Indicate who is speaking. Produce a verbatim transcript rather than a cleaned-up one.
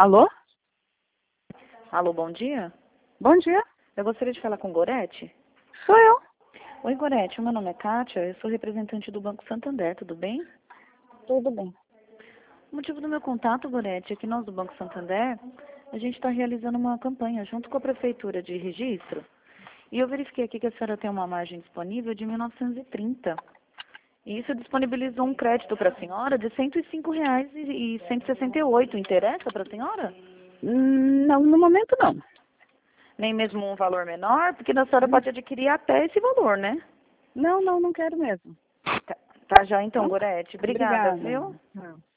Speaker 1: Alô?
Speaker 2: Alô, bom dia.
Speaker 1: Bom dia.
Speaker 2: Eu gostaria de falar com Gorete.
Speaker 1: Sou eu.
Speaker 2: Oi, Gorete. Meu nome é Kátia. Eu sou representante do Banco Santander. Tudo bem?
Speaker 1: Tudo bem.
Speaker 2: O motivo do meu contato, Gorete, é que nós do Banco Santander, a gente está realizando uma campanha junto com a Prefeitura de Registro. E eu verifiquei aqui que a senhora tem uma margem disponível de mil novecentos e trinta. E isso disponibilizou um crédito para a senhora de cento e cinco reais e cento e sessenta e oito. Interessa para a senhora?
Speaker 1: Hum, Não, no momento não.
Speaker 2: Nem mesmo um valor menor? Porque a senhora pode adquirir até esse valor, né?
Speaker 1: Não, não, não quero mesmo.
Speaker 2: Tá, tá já então, Gorete. Obrigada,
Speaker 1: Obrigada.
Speaker 2: viu?
Speaker 1: Não.